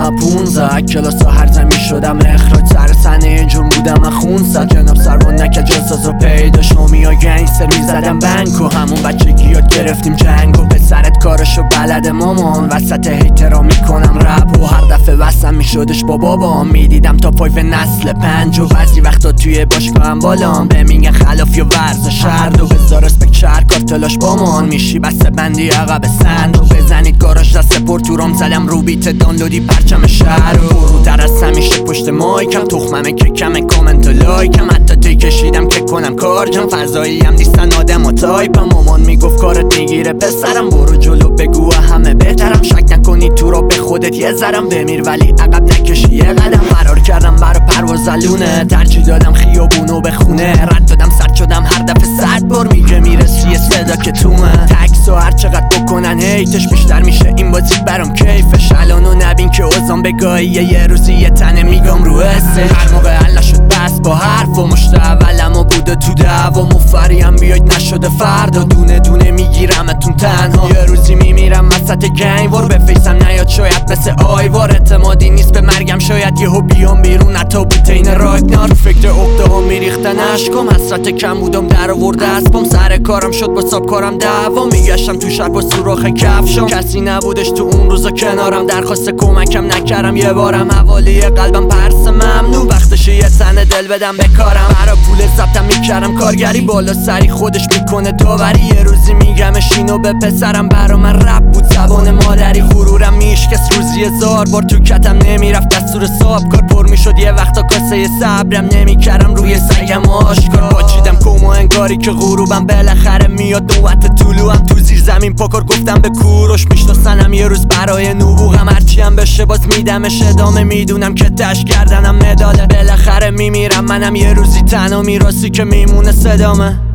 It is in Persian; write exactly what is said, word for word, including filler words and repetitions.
من پونزد کلاس ها هر زمین شدم اخراج سر سنه جون بودم من خونسد جناب سروان نکه جاساز رو پیدا شومی ها گنگستر میزدم بنک و همون بچگی یاد گرفتیم جنگ و پسرت کارشو بلد مامان وسط هیترا میکنم رپ و هر دفعه وصلم میشدش با بابام میدیدم تا پایف نسل پنج و بعضی وقتا توی باشگاهم بالام به میگن خلافی و ورزش شرد و بذار اسپک شهر کارتلاش بامان میشی بسته بندی عقب سند و بزنید گاراژ دست پرتورام زدم رو بیت دانلودی پرچم شهر و بروتر از همیشه پشت مایکم تخممه که کمه کامنت و لایکم حتی تی کشیدم که کنم کارجم فضایی هم نیستن آدم و تایپم مامان میگفت کارت میگیره پسرم برو جلو بگو همه بهترم شک نکنی تو را به خودت یه ذرم بمیر ولی عقب نکشی یه قدم فرار کردم برا پرواز لونه ترجیح دادم خیابونو به خونه رد دادم سرد شدم هر دفعه صد بار میگه میرسی صدا که تومه تکس و هر چقدر بکنن هیتش بیشتر میشه این بازی برام کیفش الانو نبین که اوزان بگاهیه یه روزی یه تنه میگم رو حسه هر موقع حل نشد بس با حرف و مشت اولم و بوده تو دعوا مفریم بیاید نشده فردا دونه دونه میگیرمتون تنها یه روزی میمیرم وسط گنگوار به فیسم نیاد شاید مثل آیوار اعتمادی نیست به مرگم شاید یهو بیام بیرون حتی بوتین راگنار فکر عقده ها میریختن اشکم حسرت کم بودم در آورده اسبم سر کارم شد با ساب کارم دعوا میگشتم تو شهر با سوراخ کفشم کسی نبودش تو اون روزا کنارم درخواست کمکم نکردم یه بارم حوالی قلبم پرس ممنون وقتش یه تنه دل بدم به کارم هر پول ضبطم میکردم کارگری بالا سری خودش میکنه داوری یه روزی میگمش اینو به پسرم برا من رپ بود زبان مادری غرورم میشکست روزی هزار بار تو کتم نمیرفت دستور صاحب کار پر میشد یه وقتا کاسه صبرم نمیکردم روی سگم آشکار باچیدم کومو انگاری که غروبم بالاخره میاد نوبت طلوعم تو زیر زمین پاکار گفتم به کوروش میشناسنم یه روز برای نبوغم هرچی هم بشه باز میدمش ادامه میدونم که تش کردنم مداله بالاخره میمیرم منم یه روزی تنها میراسی که میمونه صدامه